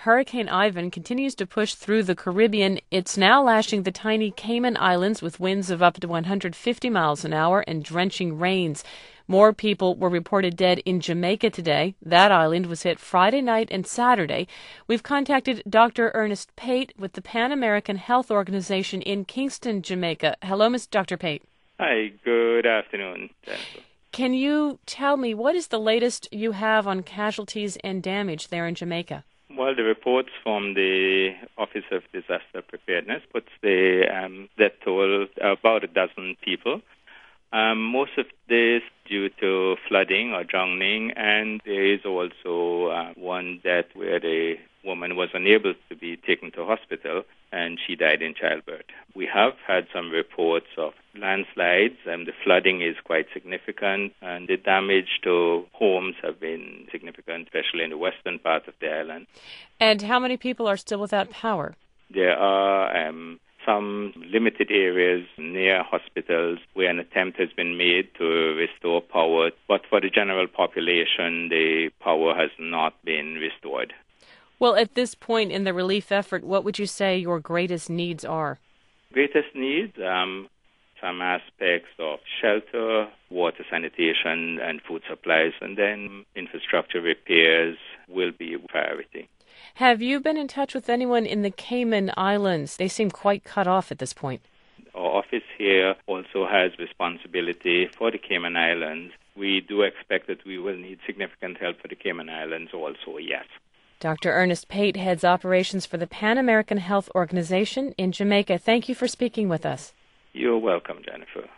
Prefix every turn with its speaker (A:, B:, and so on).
A: Hurricane Ivan continues to push through the Caribbean. It's now lashing the tiny Cayman Islands with winds of up to 150 miles an hour and drenching rains. More people were reported dead in Jamaica today. That island was hit Friday night and Saturday. We've contacted Dr. Ernest Pate with the Pan American Health Organization in Kingston, Jamaica. Hello, Dr. Pate.
B: Hi, good afternoon, Jennifer.
A: Can you tell me what is the latest you have on casualties and damage there in Jamaica?
B: Well, the reports from the Office of Disaster Preparedness puts the death toll about a dozen people. Most of this due to flooding or drowning, and there is also one death where the woman was unable to be taken to hospital and she died in childbirth. We have had some reports of landslides, and the flooding is quite significant, and the damage to homes have been significant, especially in the western part of the island.
A: And how many people are still without power?
B: There are some limited areas near hospitals where an attempt has been made to restore power, but for the general population, the power has not been restored.
A: Well, at this point in the relief effort, what would you say your greatest needs are?
B: Greatest needs, some aspects of shelter, water sanitation, and food supplies, and then infrastructure repairs will be a priority.
A: Have you been in touch with anyone in the Cayman Islands? They seem quite cut off at this point.
B: Our office here also has responsibility for the Cayman Islands. We do expect that we will need significant help for the Cayman Islands also, yes.
A: Dr. Ernest Pate heads operations for the Pan American Health Organization in Jamaica. Thank you for speaking with us.
B: You're welcome, Jennifer.